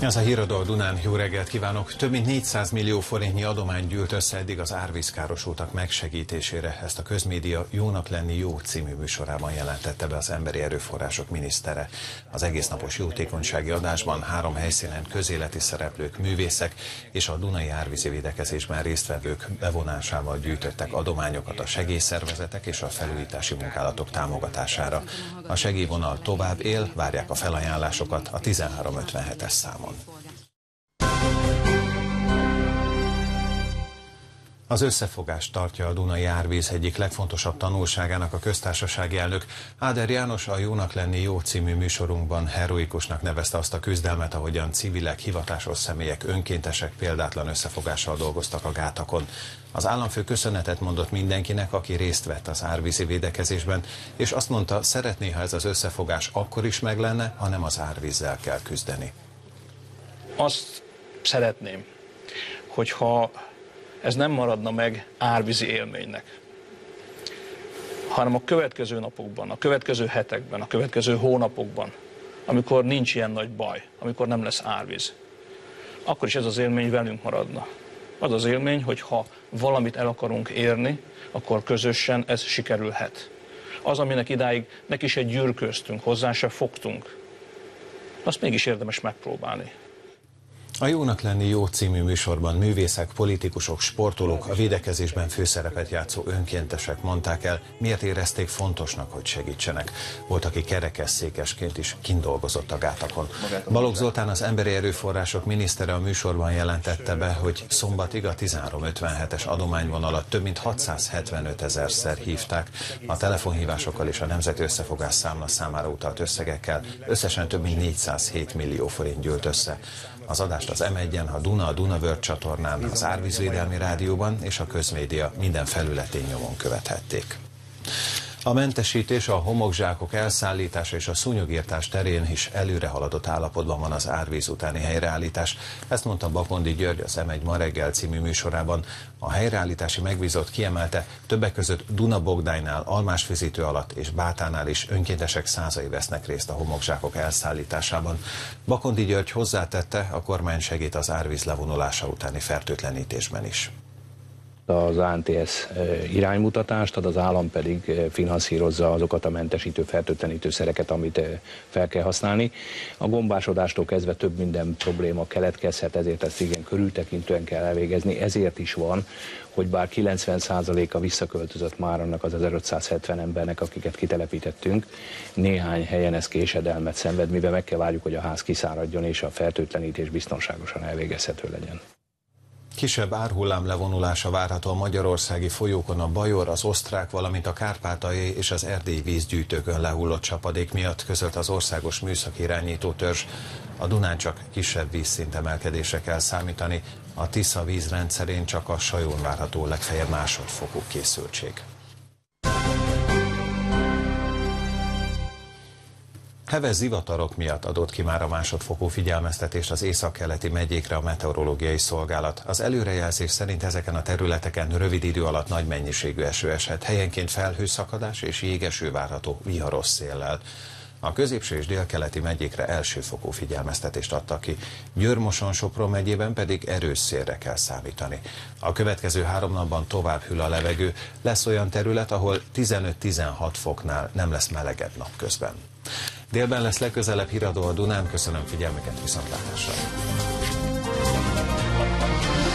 Ez a Híradó a Dunán, jó reggelt kívánok! Több mint 400 millió forintnyi adomány gyűlt össze eddig az árvízkárosultak megsegítésére. Ezt a Közmédia Jónak lenni jó című műsorában jelentette be az Emberi Erőforrások minisztere. Az egésznapos jótékonysági adásban 3 helyszínen közéleti szereplők, művészek és a dunai árvízi védekezésben résztvevők bevonásával gyűjtöttek adományokat a segélyszervezetek és a felújítási munkálatok támogatására. A segélyvonal tovább él, várják a felajánlásokat a 1357-es számon. Az összefogást tartja a Dunai árvíz egyik legfontosabb tanulságának a köztársasági elnök. Áder János a Jónak lenni jó című műsorunkban heroikusnak nevezte azt a küzdelmet, ahogyan civilek, hivatásos személyek, önkéntesek példátlan összefogással dolgoztak a gátakon. Az államfő köszönetet mondott mindenkinek, aki részt vett az árvízi védekezésben, és azt mondta, szeretné, ha ez az összefogás akkor is meg lenne, ha nem az árvízzel kell küzdeni. Azt szeretném, hogyha ez nem maradna meg árvízi élménynek, hanem a következő napokban, a következő hetekben, a következő hónapokban, amikor nincs ilyen nagy baj, amikor nem lesz árvíz, akkor is ez az élmény velünk maradna. Az az élmény, hogy ha valamit el akarunk érni, akkor közösen ez sikerülhet. Az, aminek idáig neki se gyűrköztünk, hozzá se fogtunk, azt mégis érdemes megpróbálni. A Jónak lenni jó című műsorban művészek, politikusok, sportolók, a védekezésben főszerepet játszó önkéntesek mondták el, miért érezték fontosnak, hogy segítsenek. Volt, aki kerekesszékesként is kindolgozott a gátakon. Balogh Zoltán, az Emberi Erőforrások minisztere a műsorban jelentette be, hogy szombatig a 1357-es adományvonalat több mint 675 000-szer hívták. A telefonhívásokkal és a Nemzeti Összefogás számla számára utalt összegekkel összesen több mint 407 millió forint gyűlt össze. Az adást az M1-en, a Duna, a Dunavörd csatornán, az Árvízvédelmi Rádióban és a Közmédia minden felületén nyomon követhették. A mentesítés, a homokzsákok elszállítása és a szúnyogirtás terén is előre haladott állapotban van az árvíz utáni helyreállítás. Ezt mondta Bakondi György az M1 ma reggel című műsorában. A helyreállítási megbízott kiemelte, többek között Duna-Bogdánynál, Almásfizítő alatt és Bátánál is önkéntesek százai vesznek részt a homokzsákok elszállításában. Bakondi György hozzátette, a kormány segít az árvíz levonulása utáni fertőtlenítésben is. Az ANTS iránymutatást, az állam pedig finanszírozza azokat a mentesítő, fertőtlenítő szereket, amit fel kell használni. A gombásodástól kezdve több minden probléma keletkezhet, ezért ezt igen körültekintően kell elvégezni. Ezért is van, hogy bár 90%-a visszaköltözött már annak az 1570 embernek, akiket kitelepítettünk, néhány helyen ez késedelmet szenved, mivel meg kell várjuk, hogy a ház kiszáradjon és a fertőtlenítés biztonságosan elvégezhető legyen. Kisebb árhullám levonulása várható a magyarországi folyókon a Bajor, az Osztrák, valamint a kárpátaljai és az erdélyi vízgyűjtőkön lehullott csapadék miatt, közölt az Országos Műszaki Irányító Törzs. A Dunán csak kisebb vízszintemelkedésre kell számítani, a Tisza vízrendszerén csak a Sajón várható legfeljebb másodfokú készültség. Heves zivatarok miatt adott ki már a másodfokú figyelmeztetést az északkeleti megyékre a meteorológiai szolgálat. Az előrejelzés szerint ezeken a területeken rövid idő alatt nagy mennyiségű eső eshet, helyenként felhőszakadás és jégeső várható viharos széllel. A középső és délkeleti megyékre elsőfokú figyelmeztetést adtak ki, Győr-Moson-Sopron megyében pedig erős szélre kell számítani. A következő 3 napban tovább hűl a levegő, lesz olyan terület, ahol 15-16 foknál nem lesz melegebb napközben. Délben lesz legközelebb Híradó a Dunán, köszönöm figyelmüket, viszontlátásra!